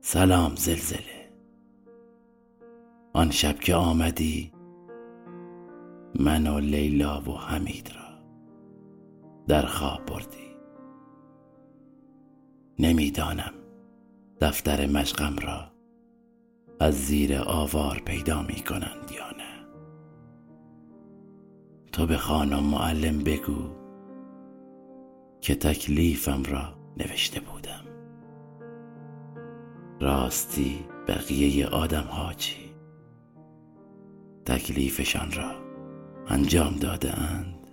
سلام زلزله. آن شب که آمدی من و لیلا و حمید را در خواب بردی. نمیدانم دفتر مشقم را از زیر آوار پیدا می کنند یا نه. تو به خانم معلم بگو که تکلیفم را نوشته بودم. راستی بقیه آدم ها چی؟ تکلیفشان را انجام داده اند؟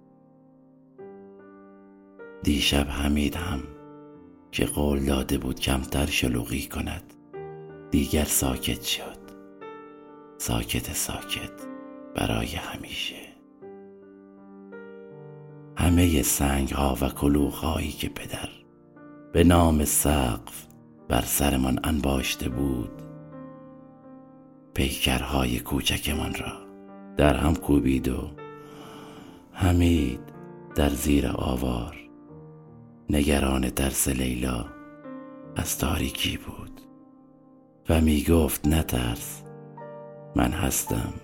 دیشب حمید هم که قول داده بود کمتر شلوغی کند دیگر ساکت شد. ساکت برای همیشه. همه سنگ ها و کلوخ هایی که پدر به نام سقف بر سرمان انباشته بود پیکرهای کوچکمان را در هم کوبید و حمید در زیر آوار نگران ترس لیلا از تاریکی بود و می گفت نترس، من هستم.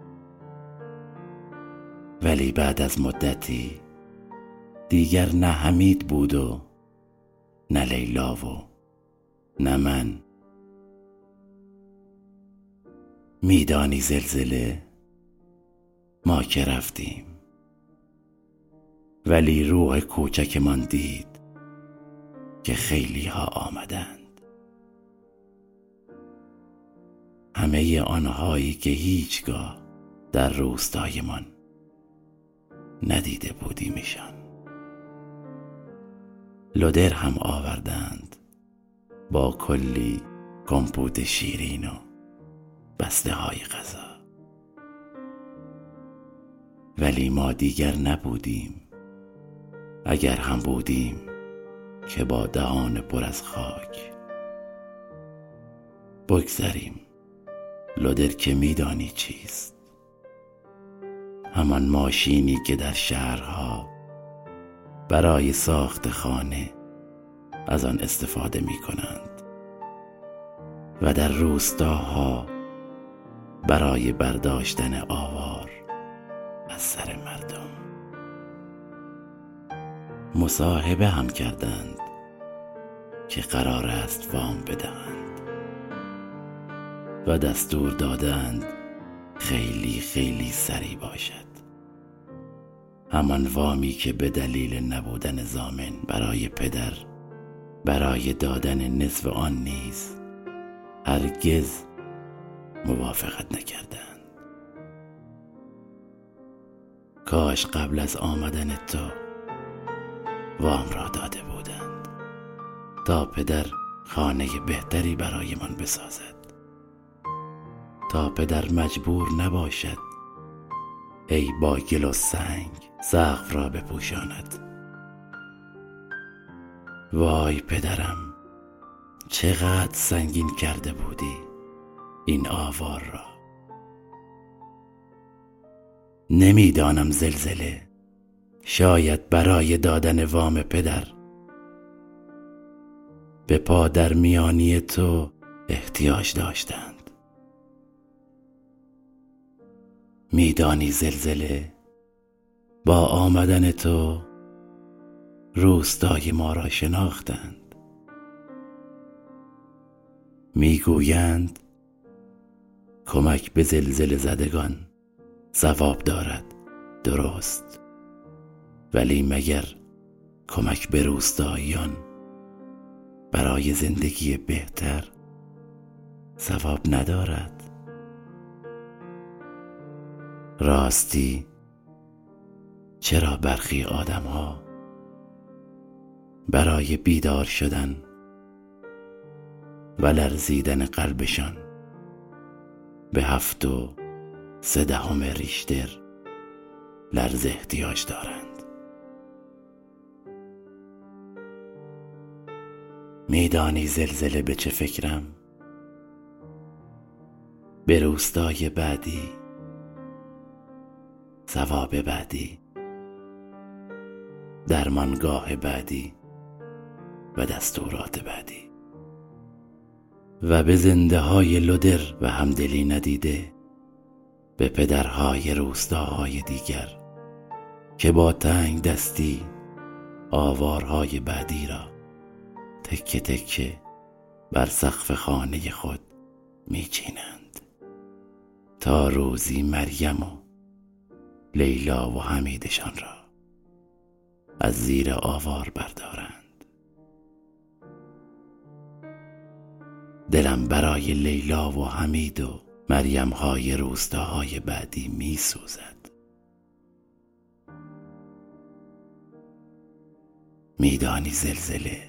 ولی بعد از مدتی دیگر نه حمید بود و نه لیلا و نه من. میدانی زلزله، ما که رفتیم ولی روح کوچکمان دید که خیلی ها آمدند. همه آنهایی که هیچگاه در روستایمان ندیده بودیمشان. لودر هم آوردند با کلی کمپوت شیرین و بسته های غذا. ولی ما دیگر نبودیم. اگر هم بودیم که با دهان پر از خاک. بگذریم. لودر که میدانی چیست؟ همان ماشینی که در شهرها برای ساخت خانه از آن استفاده می کنند و در روستاها برای برداشتن آوار از سر مردم. مصاحبه هم کردند که قرار است وام بدهند و دستور دادند خیلی سریع باشد. همان وامی که به دلیل نبودن ضامن برای پدر برای دادن نصف آن نیز هرگز موافقت نکردند. کاش قبل از آمدن تو وام را داده بودند تا پدر خانه بهتری برایمان بسازد، تا پدر مجبور نباشد ای با گل و سنگ سقف را بپوشاند. وای پدرم، چقدر سنگین کرده بودی این آوار را. نمیدانم زلزله، شاید برای دادن وام پدر به پادر میانی تو احتیاج داشتند. میدانی زلزله، با آمدن تو روستای ما را شناختند. میگویند کمک به زلزله زدگان ثواب دارد، درست، ولی مگر کمک به روستاییان برای زندگی بهتر ثواب ندارد؟ راستی چرا برخی آدم ها برای بیدار شدن و لرزیدن قلبشان به 7.3 ریشتر لرز احتیاج دارند؟ میدانی زلزله به چه فکرم؟ به روستای بعدی، ثواب بعدی، درمانگاه بعدی و دستورات بعدی. و به زنده های لدر و همدلی ندیده، به پدرهای روستاهای دیگر که با تنگ دستی آوارهای بعدی را تکه تکه بر سقف خانه خود میچینند تا روزی مریم و لیلا و حمیدشان را از زیر آوار بردارند. دلم برای لیلا و حمید و مریم های روستاهای بعدی می سوزد. میدانی زلزله،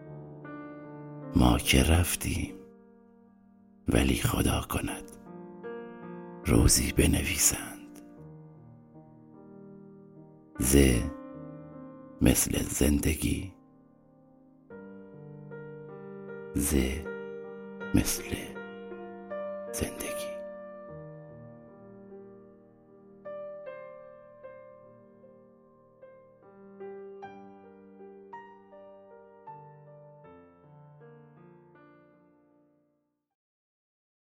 ما که رفتیم، ولی خدا کند روزی بنویسند ز مثل زندگی، ز مثل زندگی.